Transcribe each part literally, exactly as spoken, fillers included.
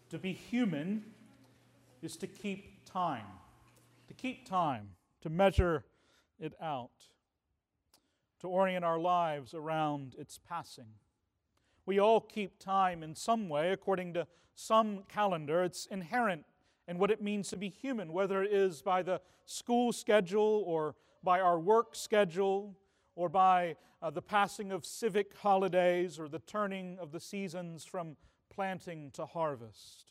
To be human is to keep time, to keep time, to measure it out, to orient our lives around its passing. We all keep time in some way, according to some calendar. It's inherent in what it means to be human, whether it is by the school schedule or by our work schedule or by uh, the passing of civic holidays or the turning of the seasons from planting to harvest.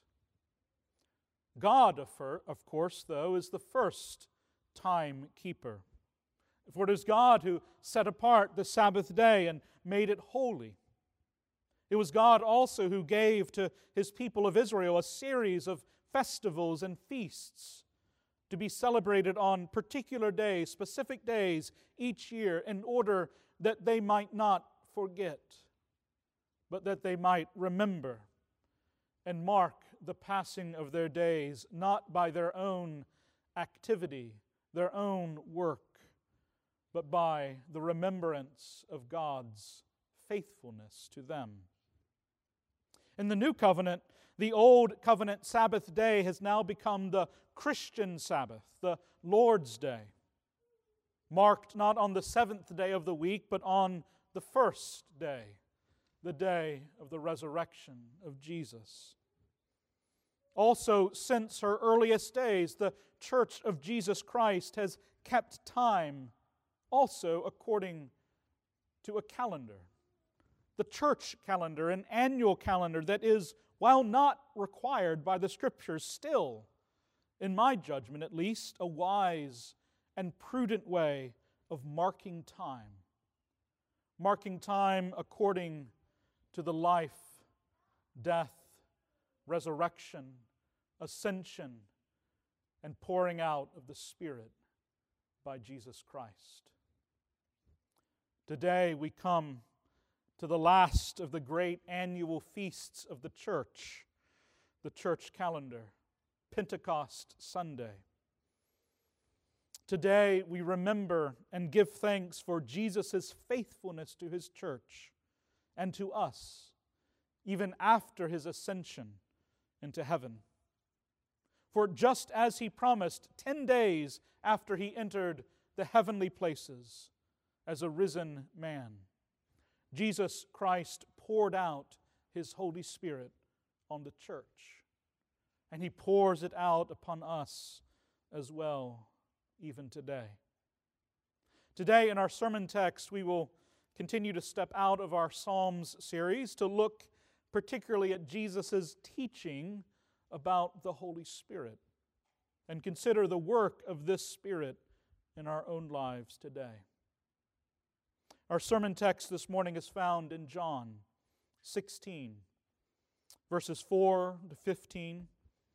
God, of course, though, is the first timekeeper. For it is God who set apart the Sabbath day and made it holy. It was God also who gave to His people of Israel a series of festivals and feasts to be celebrated on particular days, specific days each year, in order that they might not forget, but that they might remember and mark the passing of their days, not by their own activity, their own work, but by the remembrance of God's faithfulness to them. In the New Covenant, the Old Covenant Sabbath day has now become the Christian Sabbath, the Lord's Day, marked not on the seventh day of the week, but on the first day, the day of the resurrection of Jesus. Also, since her earliest days, the Church of Jesus Christ has kept time also according to a calendar. The church calendar, an annual calendar that is, while not required by the Scriptures, still, in my judgment at least, a wise and prudent way of marking time. Marking time according to the life, death, resurrection, ascension, and pouring out of the Spirit by Jesus Christ. Today we come to the last of the great annual feasts of the church, the church calendar, Pentecost Sunday. Today we remember and give thanks for Jesus' faithfulness to His church and to us, even after His ascension into heaven. For just as He promised ten days after He entered the heavenly places as a risen man, Jesus Christ poured out His Holy Spirit on the church, and He pours it out upon us as well, even today. Today in our sermon text, we will continue to step out of our Psalms series to look particularly at Jesus' teaching about the Holy Spirit and consider the work of this Spirit in our own lives today. Our sermon text this morning is found in John sixteen, verses four to fifteen.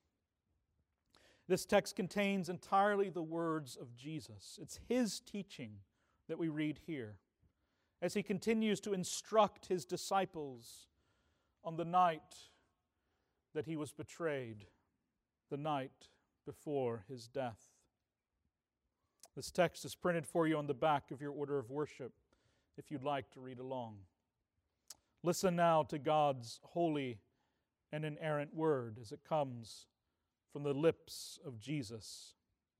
This text contains entirely the words of Jesus. It's His teaching that we read here as He continues to instruct His disciples on the night that He was betrayed, the night before His death. This text is printed for you on the back of your order of worship, if you'd like to read along. Listen now to God's holy and inerrant word as it comes from the lips of Jesus.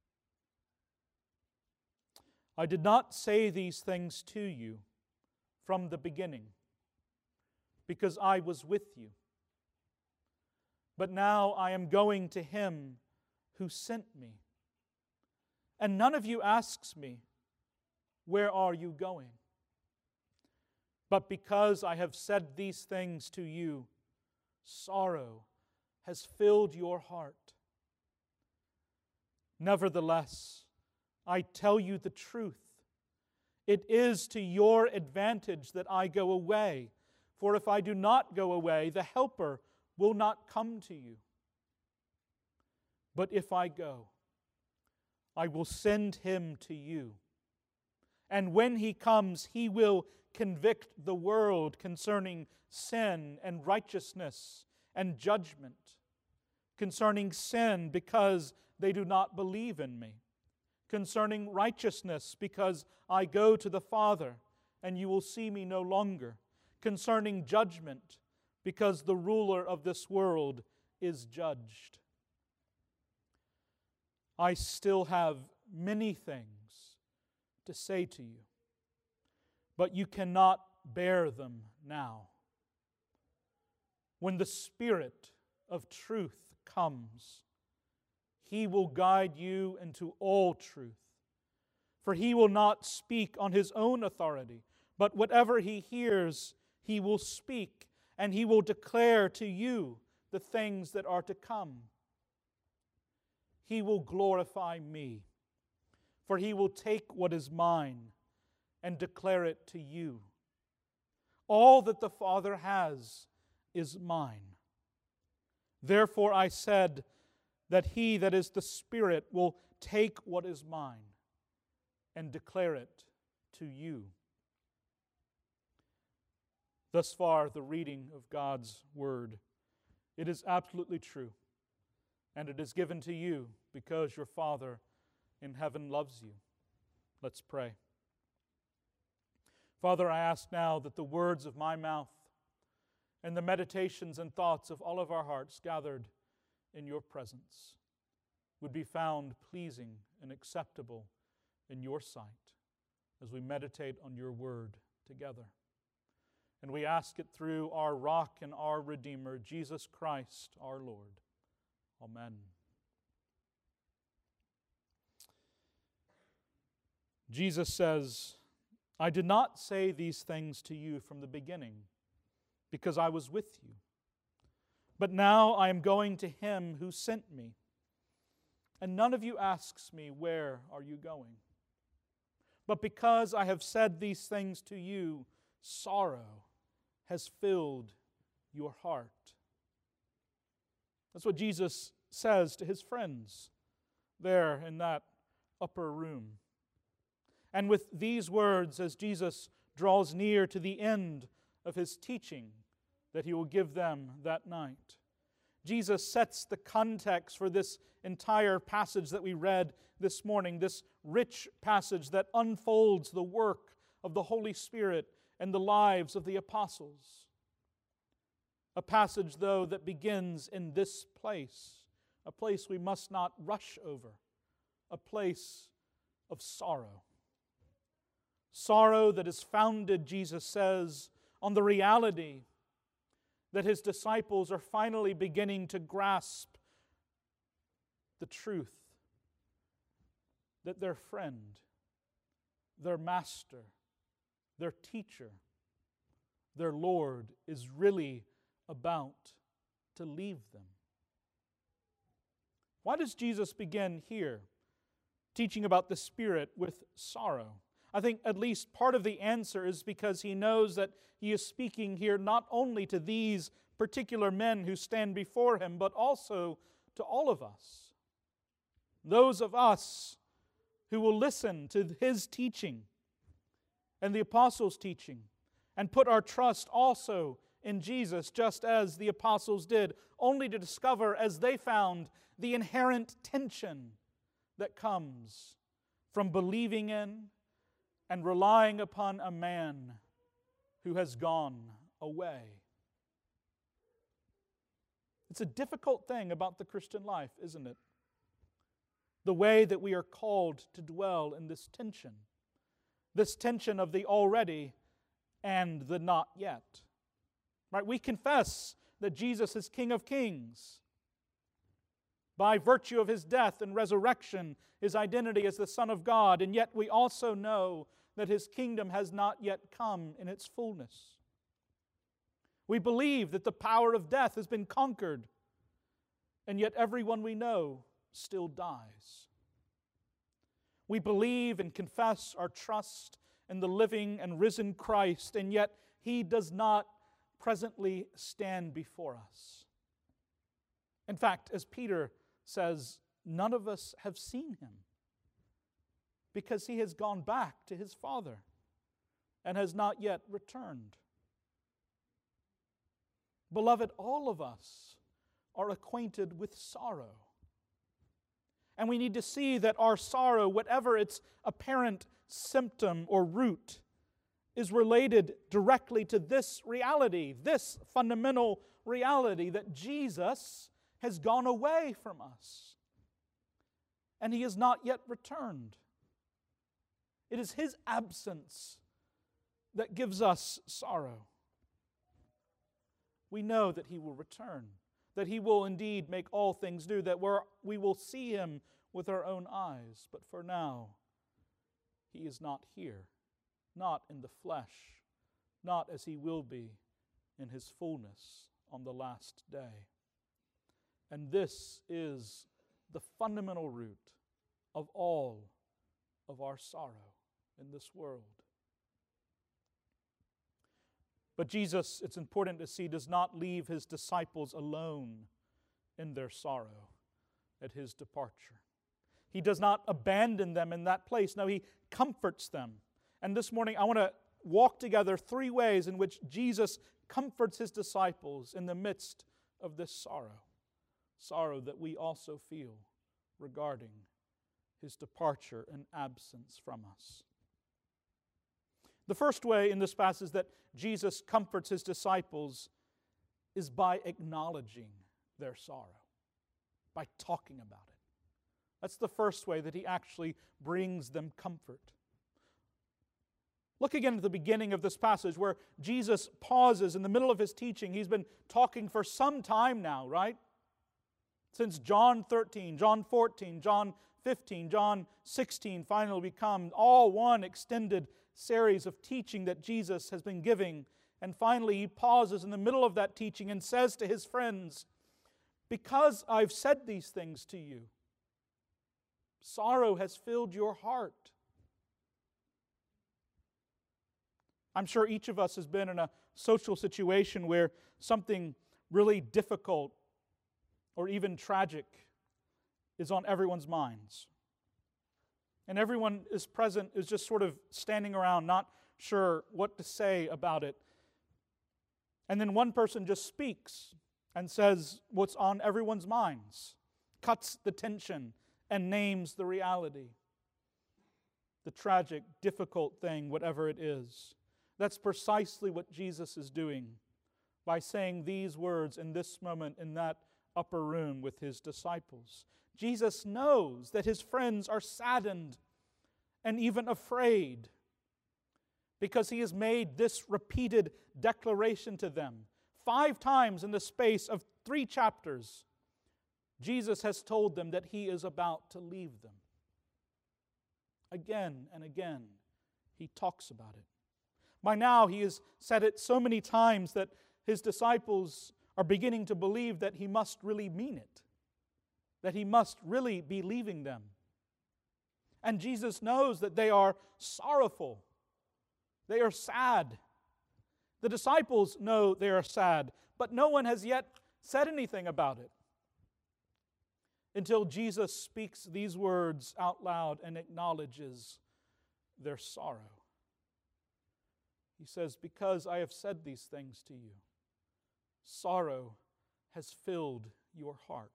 I did not say these things to you from the beginning, because I was with you. But now I am going to Him who sent me. And none of you asks me, where are you going? But because I have said these things to you, sorrow has filled your heart. Nevertheless, I tell you the truth. It is to your advantage that I go away. For if I do not go away, the Helper will not come to you. But if I go, I will send Him to you. And when He comes, He will convict the world concerning sin and righteousness and judgment. Concerning sin, because they do not believe in me. Concerning righteousness, because I go to the Father, and you will see me no longer. Concerning judgment, because the ruler of this world is judged. I still have many things to say to you, but you cannot bear them now. When the Spirit of truth comes, He will guide you into all truth. For He will not speak on His own authority, but whatever He hears, He will speak, and He will declare to you the things that are to come. He will glorify Me, for He will take what is mine and declare it to you. All that the Father has is mine. Therefore I said that He that is the Spirit will take what is mine and declare it to you. Thus far, the reading of God's Word. It is absolutely true, and it is given to you because your Father in heaven loves you. Let's pray. Father, I ask now that the words of my mouth and the meditations and thoughts of all of our hearts gathered in your presence would be found pleasing and acceptable in your sight as we meditate on your word together. And we ask it through our rock and our Redeemer, Jesus Christ, our Lord. Amen. Jesus says, I did not say these things to you from the beginning, because I was with you. But now I am going to Him who sent me. And none of you asks me, where are you going? But because I have said these things to you, sorrow has filled your heart. That's what Jesus says to His friends there in that upper room. And with these words, as Jesus draws near to the end of His teaching that He will give them that night, Jesus sets the context for this entire passage that we read this morning, this rich passage that unfolds the work of the Holy Spirit and the lives of the apostles. A passage, though, that begins in this place, a place we must not rush over, a place of sorrow. Sorrow that is founded, Jesus says, on the reality that His disciples are finally beginning to grasp the truth that their friend, their master, their teacher, their Lord is really about to leave them. Why does Jesus begin here, teaching about the Spirit with sorrow? I think at least part of the answer is because He knows that He is speaking here not only to these particular men who stand before Him, but also to all of us. Those of us who will listen to His teaching and the apostles' teaching and put our trust also in Jesus, just as the apostles did, only to discover, as they found, the inherent tension that comes from believing in and relying upon a man who has gone away. It's a difficult thing about the Christian life, isn't it? The way that we are called to dwell in this tension. This tension of the already and the not yet. Right? We confess that Jesus is King of Kings. By virtue of His death and resurrection, His identity as the Son of God, and yet we also know that His kingdom has not yet come in its fullness. We believe that the power of death has been conquered, and yet everyone we know still dies. We believe and confess our trust in the living and risen Christ, and yet He does not presently stand before us. In fact, as Peter says, none of us have seen Him, because He has gone back to His Father and has not yet returned. Beloved, all of us are acquainted with sorrow. And we need to see that our sorrow, whatever its apparent symptom or root, is related directly to this reality, this fundamental reality that Jesus has gone away from us, and He has not yet returned. It is His absence that gives us sorrow. We know that He will return, that He will indeed make all things new, that we're, we will see Him with our own eyes. But for now, He is not here, not in the flesh, not as He will be in His fullness on the last day. And this is the fundamental root of all of our sorrow in this world. But Jesus, it's important to see, does not leave His disciples alone in their sorrow at His departure. He does not abandon them in that place. No, He comforts them. And this morning I want to walk together three ways in which Jesus comforts His disciples in the midst of this sorrow. Sorrow that we also feel regarding His departure and absence from us. The first way in this passage that Jesus comforts His disciples is by acknowledging their sorrow, by talking about it. That's the first way that He actually brings them comfort. Look again at the beginning of this passage where Jesus pauses in the middle of His teaching. He's been talking for some time now, right? Since John thirteen, John fourteen, John fifteen, John sixteen finally become all one extended series of teaching that Jesus has been giving. And finally He pauses in the middle of that teaching and says to His friends, "Because I've said these things to you, sorrow has filled your heart." I'm sure each of us has been in a social situation where something really difficult or even tragic is on everyone's minds. And everyone is present, is just sort of standing around, not sure what to say about it. And then one person just speaks and says what's on everyone's minds, cuts the tension, and names the reality. The tragic, difficult thing, whatever it is. That's precisely what Jesus is doing by saying these words in this moment in that upper room with His disciples. Jesus knows that His friends are saddened and even afraid because He has made this repeated declaration to them. Five times in the space of three chapters, Jesus has told them that He is about to leave them. Again and again, He talks about it. By now, He has said it so many times that His disciples are beginning to believe that He must really mean it, that He must really be leaving them. And Jesus knows that they are sorrowful. They are sad. The disciples know they are sad, but no one has yet said anything about it until Jesus speaks these words out loud and acknowledges their sorrow. He says, "Because I have said these things to you, sorrow has filled your heart."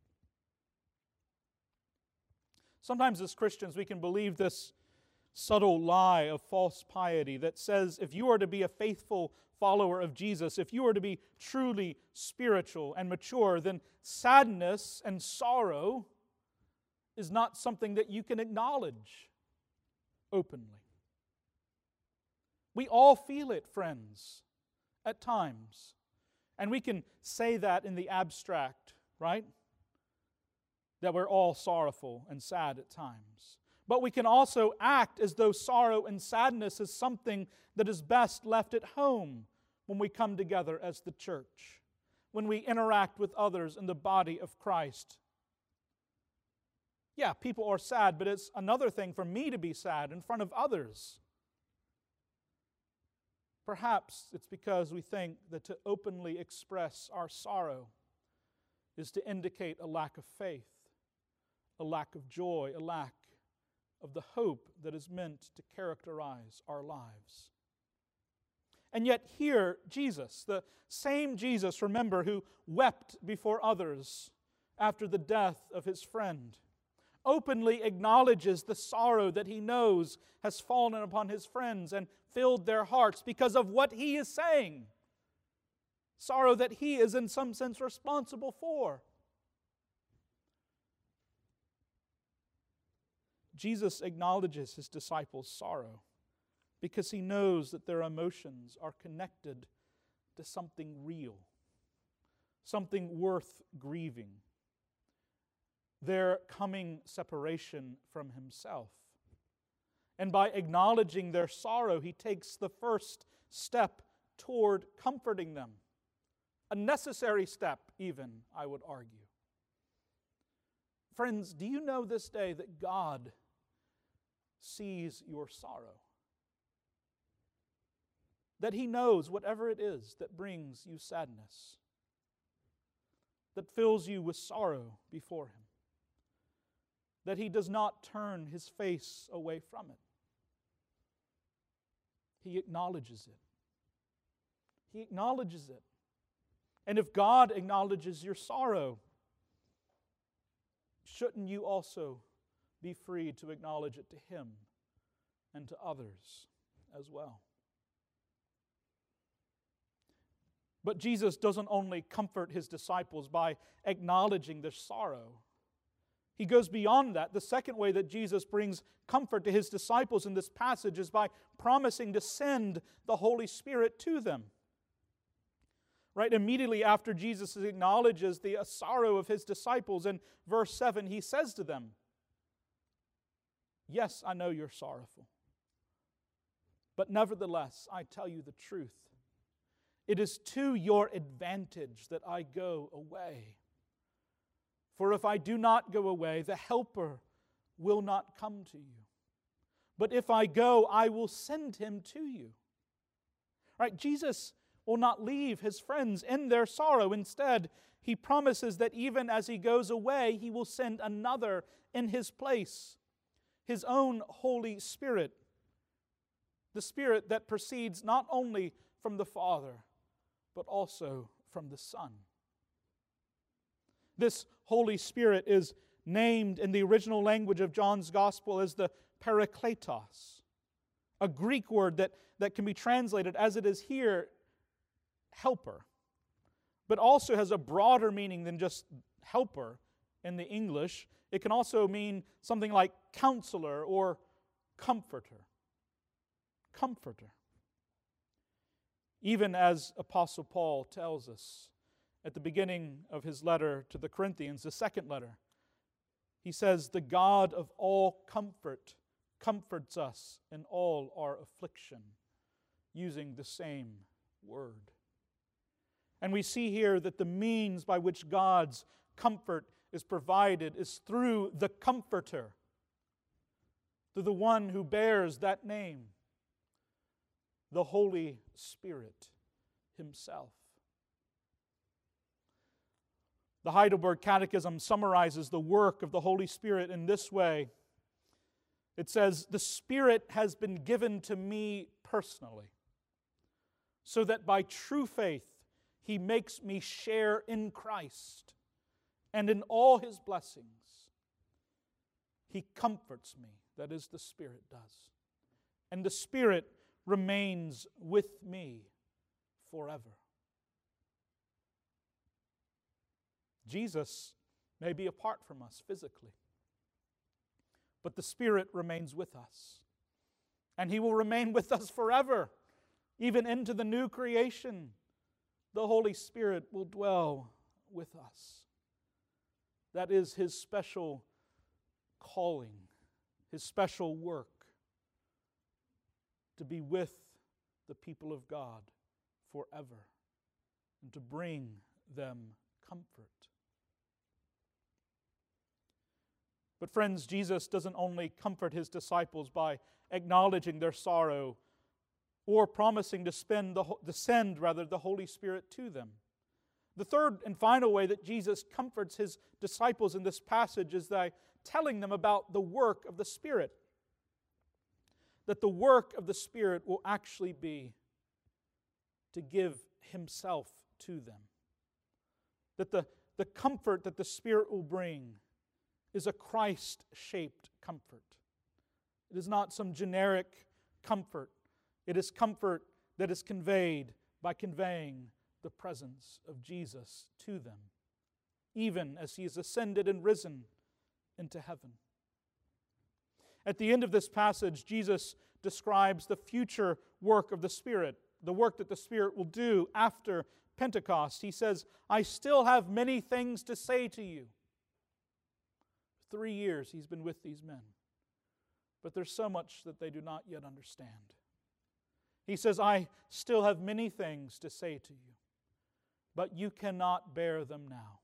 Sometimes as Christians we can believe this subtle lie of false piety that says if you are to be a faithful follower of Jesus, if you are to be truly spiritual and mature, then sadness and sorrow is not something that you can acknowledge openly. We all feel it, friends, at times. And we can say that in the abstract, right? That we're all sorrowful and sad at times. But we can also act as though sorrow and sadness is something that is best left at home when we come together as the church, when we interact with others in the body of Christ. Yeah, people are sad, but it's another thing for me to be sad in front of others. Perhaps it's because we think that to openly express our sorrow is to indicate a lack of faith, a lack of joy, a lack of the hope that is meant to characterize our lives. And yet here, Jesus, the same Jesus, remember, who wept before others after the death of His friend, openly acknowledges the sorrow that He knows has fallen upon His friends and filled their hearts because of what He is saying. Sorrow that He is in some sense responsible for. Jesus acknowledges his disciples' sorrow because he knows that their emotions are connected to something real, something worth grieving, their coming separation from himself. And by acknowledging their sorrow, he takes the first step toward comforting them. A necessary step, even, I would argue. Friends, do you know this day that God sees your sorrow? That he knows whatever it is that brings you sadness, that fills you with sorrow before him, that he does not turn his face away from it. He acknowledges it. He acknowledges it. And if God acknowledges your sorrow, shouldn't you also be free to acknowledge it to him and to others as well? But Jesus doesn't only comfort his disciples by acknowledging their sorrow. He goes beyond that. The second way that Jesus brings comfort to his disciples in this passage is by promising to send the Holy Spirit to them. Right, immediately after Jesus acknowledges the sorrow of his disciples, in verse seven, he says to them, "Yes, I know you're sorrowful, but nevertheless, I tell you the truth. It is to your advantage that I go away. For if I do not go away, the Helper will not come to you. But if I go, I will send him to you." Right, Jesus will not leave his friends in their sorrow. Instead, he promises that even as he goes away, he will send another in his place, his own Holy Spirit, the Spirit that proceeds not only from the Father, but also from the Son. This Holy Spirit is named in the original language of John's Gospel as the Parakletos, a Greek word that, that can be translated as it is here, helper, but also has a broader meaning than just helper in the English. It can also mean something like counselor or comforter. Comforter. Even as Apostle Paul tells us at the beginning of his letter to the Corinthians, the second letter, he says, "The God of all comfort comforts us in all our affliction," using the same word. And we see here that the means by which God's comfort is provided is through the Comforter, through the one who bears that name, the Holy Spirit himself. The Heidelberg Catechism summarizes the work of the Holy Spirit in this way. It says, "The Spirit has been given to me personally, so that by true faith He makes me share in Christ and in all His blessings. He comforts me," that is, the Spirit does, "and the Spirit remains with me forever." Jesus may be apart from us physically, but the Spirit remains with us. And He will remain with us forever, even into the new creation. The Holy Spirit will dwell with us. That is His special calling, His special work, to be with the people of God forever and to bring them comfort. But friends, Jesus doesn't only comfort His disciples by acknowledging their sorrow or promising to, spend the, to send rather, the Holy Spirit to them. The third and final way that Jesus comforts His disciples in this passage is by telling them about the work of the Spirit. That the work of the Spirit will actually be to give Himself to them. That the, the comfort that the Spirit will bring is a Christ-shaped comfort. It is not some generic comfort. It is comfort that is conveyed by conveying the presence of Jesus to them, even as He is ascended and risen into heaven. At the end of this passage, Jesus describes the future work of the Spirit, the work that the Spirit will do after Pentecost. He says, I still have many things to say to you. Three years he's been with these men, but there's so much that they do not yet understand. He says, I still have many things to say to you, but you cannot bear them now.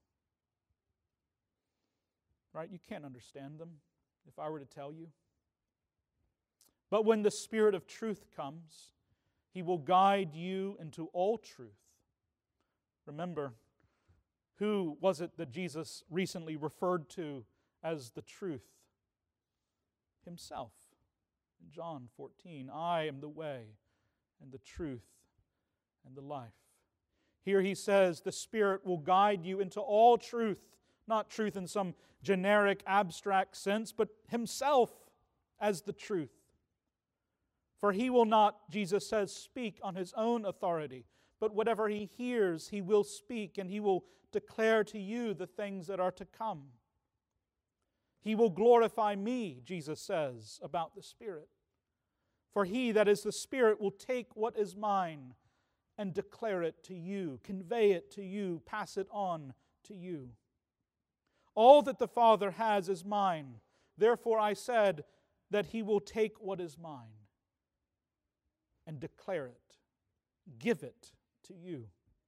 Right? You can't understand them if I were to tell you. But when the Spirit of truth comes, He will guide you into all truth. Remember, who was it that Jesus recently referred to as the truth? Himself. In John fourteen, I am the way and the truth and the life. Here He says the Spirit will guide you into all truth, not truth in some generic, abstract sense, but Himself as the truth. For He will not, Jesus says, speak on His own authority, but whatever He hears, He will speak, and He will declare to you the things that are to come. He will glorify Me, Jesus says about the Spirit. For He, that is the Spirit, will take what is mine and declare it to you, convey it to you, pass it on to you. All that the Father has is mine. Therefore I said that He will take what is mine and declare it, give it to you.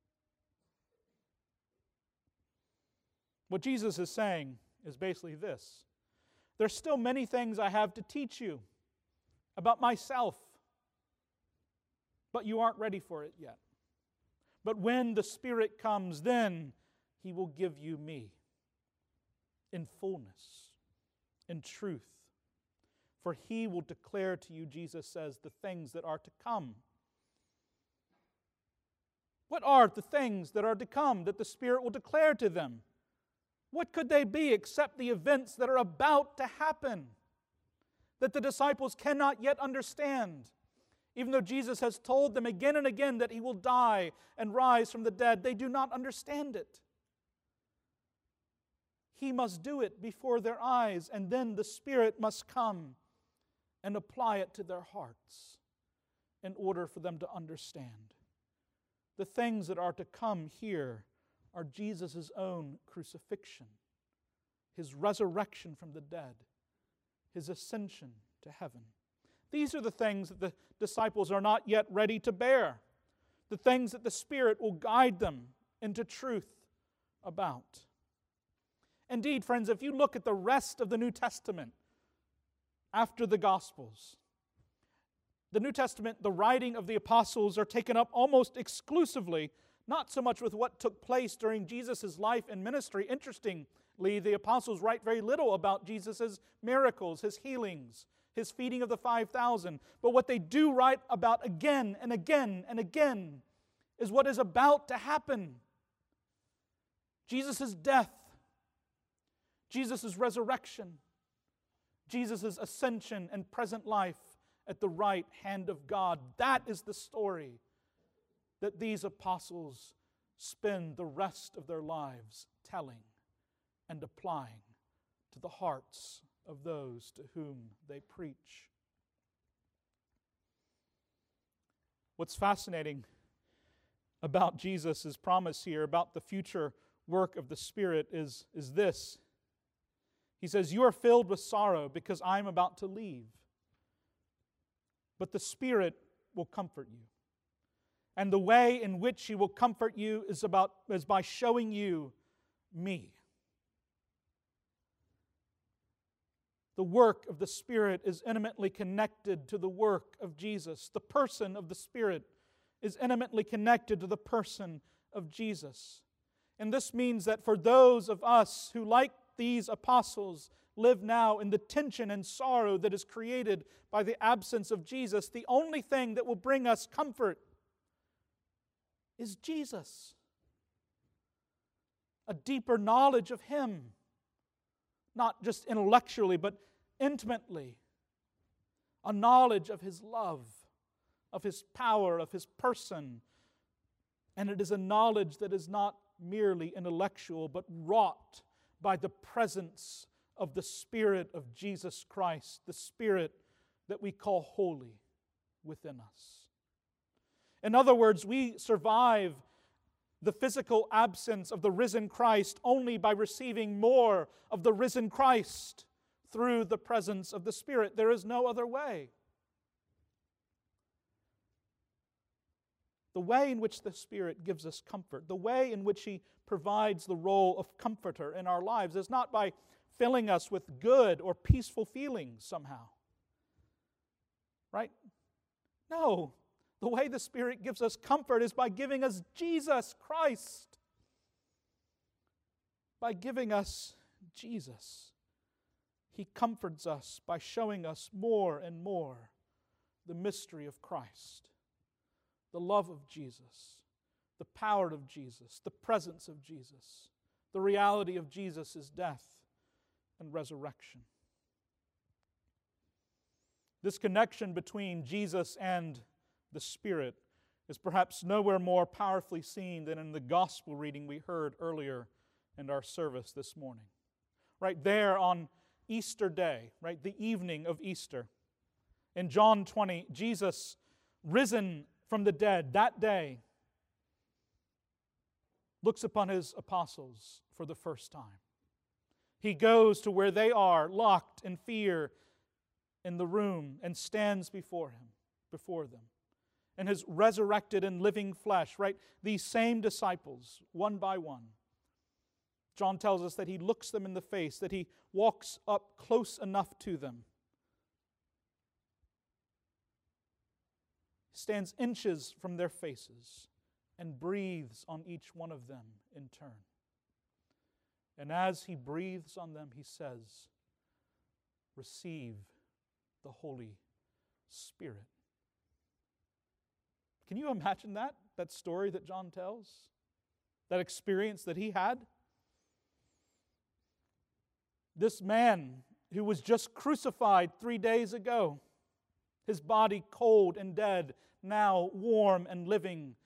What Jesus is saying is basically this. There's still many things I have to teach you about myself, but you aren't ready for it yet. But when the Spirit comes, then He will give you Me in fullness, in truth. For He will declare to you, Jesus says, the things that are to come. What are the things that are to come that the Spirit will declare to them? What could they be except the events that are about to happen, that the disciples cannot yet understand? Even though Jesus has told them again and again that He will die and rise from the dead, they do not understand it. He must do it before their eyes, and then the Spirit must come and apply it to their hearts in order for them to understand. The things that are to come here are Jesus' own crucifixion, His resurrection from the dead, His ascension to heaven. These are the things that the disciples are not yet ready to bear, the things that the Spirit will guide them into truth about. Indeed, friends, if you look at the rest of the New Testament after the Gospels, the New Testament, the writing of the apostles are taken up almost exclusively, not so much with what took place during Jesus' life and ministry. Interestingly, the apostles write very little about Jesus' miracles, His healings, His feeding of the five thousand. But what they do write about again and again and again is what is about to happen. Jesus' death, Jesus' resurrection, Jesus' ascension and present life at the right hand of God. That is the story that these apostles spend the rest of their lives telling and applying to the hearts of those to whom they preach. What's fascinating about Jesus' promise here, about the future work of the Spirit, is, is this. He says, you are filled with sorrow because I'm about to leave. But the Spirit will comfort you. And the way in which He will comfort you is, about, is by showing you Me. The work of the Spirit is intimately connected to the work of Jesus. The person of the Spirit is intimately connected to the person of Jesus. And this means that for those of us who, like these apostles, live now in the tension and sorrow that is created by the absence of Jesus, the only thing that will bring us comfort is Jesus. A deeper knowledge of Him. Not just intellectually, but intimately. A knowledge of His love, of His power, of His person. And it is a knowledge that is not merely intellectual, but wrought by the presence of the Spirit of Jesus Christ, the Spirit that we call holy within us. In other words, we survive the physical absence of the risen Christ only by receiving more of the risen Christ through the presence of the Spirit. There is no other way. The way in which the Spirit gives us comfort, the way in which He provides the role of comforter in our lives is not by filling us with good or peaceful feelings somehow. Right? No. The way the Spirit gives us comfort is by giving us Jesus Christ. By giving us Jesus. He comforts us by showing us more and more the mystery of Christ, the love of Jesus, the power of Jesus, the presence of Jesus, the reality of Jesus' death and resurrection. This connection between Jesus and the Spirit is perhaps nowhere more powerfully seen than in the gospel reading we heard earlier in our service this morning. Right there on Easter Day, right, the evening of Easter. In John twenty, Jesus, risen from the dead that day, looks upon His apostles for the first time. He goes to where they are, locked in fear in the room, and stands before him, before them. And His resurrected and living flesh, right? These same disciples, one by one. John tells us that He looks them in the face, that He walks up close enough to them. Stands inches from their faces and breathes on each one of them in turn. And as He breathes on them, He says, "Receive the Holy Spirit." Can you imagine that? That story that John tells? That experience that he had? This man who was just crucified three days ago, his body cold and dead, now warm and living,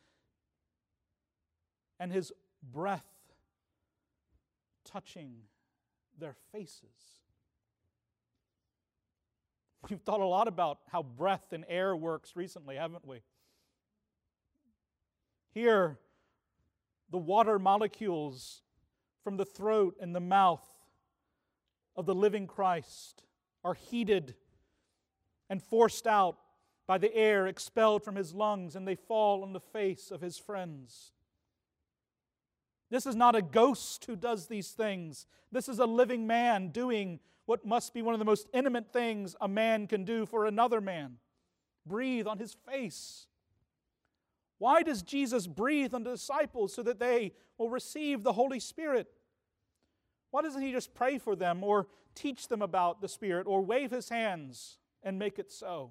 and his breath touching their faces. We've thought a lot about how breath and air works recently, haven't we? Here, the water molecules from the throat and the mouth of the living Christ are heated and forced out by the air expelled from His lungs, and they fall on the face of His friends. This is not a ghost who does these things. This is a living man doing what must be one of the most intimate things a man can do for another man. Breathe on his face. Why does Jesus breathe on the disciples so that they will receive the Holy Spirit? Why doesn't He just pray for them or teach them about the Spirit or wave His hands and make it so?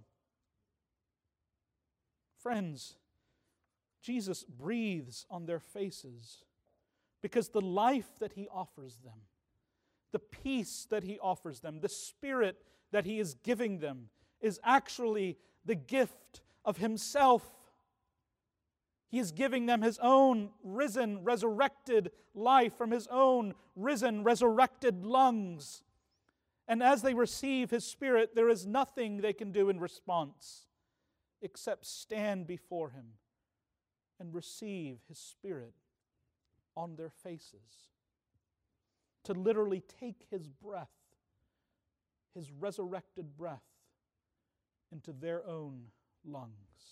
Friends, Jesus breathes on their faces because the life that He offers them, the peace that He offers them, the Spirit that He is giving them is actually the gift of Himself. He is giving them His own risen, resurrected life from His own risen, resurrected lungs. And as they receive His Spirit, there is nothing they can do in response except stand before Him and receive His Spirit on their faces. To literally take His breath, His resurrected breath, into their own lungs.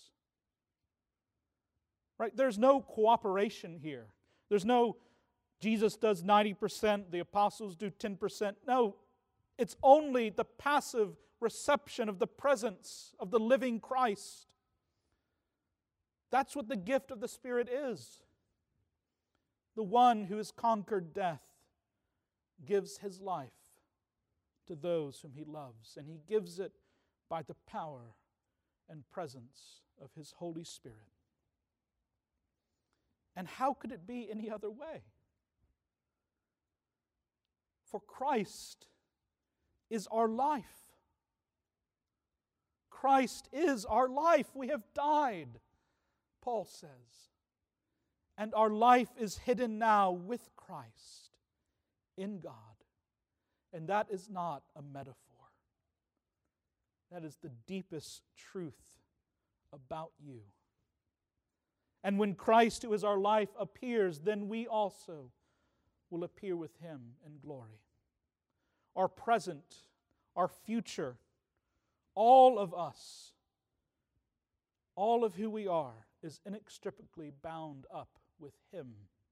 Right? There's no cooperation here. There's no Jesus does ninety percent, the apostles do ten percent. No, it's only the passive reception of the presence of the living Christ. That's what the gift of the Spirit is. The one who has conquered death gives His life to those whom He loves, and He gives it by the power and presence of His Holy Spirit. And how could it be any other way? For Christ is our life. Christ is our life. We have died, Paul says. And our life is hidden now with Christ in God. And that is not a metaphor. That is the deepest truth about you. And when Christ, who is our life, appears, then we also will appear with Him in glory. Our present, our future, all of us, all of who we are, is inextricably bound up with Him.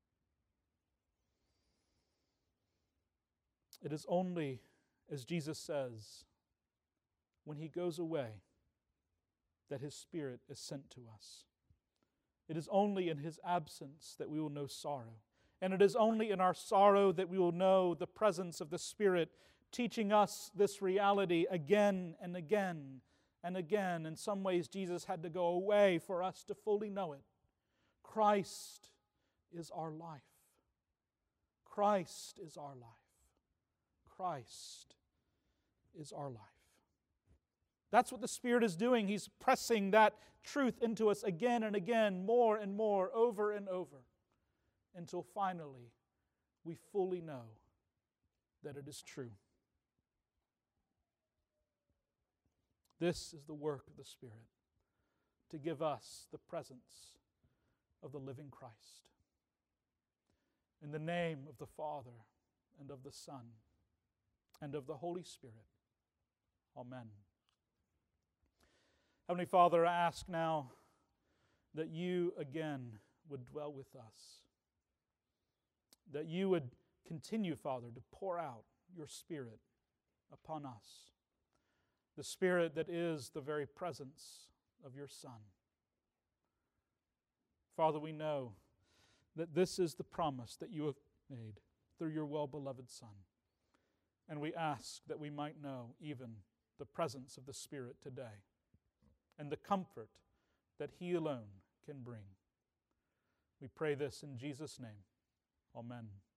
It is only, as Jesus says, when He goes away, that His Spirit is sent to us. It is only in His absence that we will know sorrow. And it is only in our sorrow that we will know the presence of the Spirit teaching us this reality again and again and again. In some ways, Jesus had to go away for us to fully know it. Christ is our life. Christ is our life. Christ is our life. That's what the Spirit is doing. He's pressing that truth into us again and again, more and more, over and over, until finally we fully know that it is true. This is the work of the Spirit, to give us the presence of the living Christ. In the name of the Father, and of the Son, and of the Holy Spirit. Amen. Heavenly Father, I ask now that You again would dwell with us, that You would continue, Father, to pour out Your Spirit upon us, the Spirit that is the very presence of Your Son. Father, we know that this is the promise that You have made through Your well-beloved Son, and we ask that we might know even the presence of the Spirit today and the comfort that He alone can bring. We pray this in Jesus' name. Amen.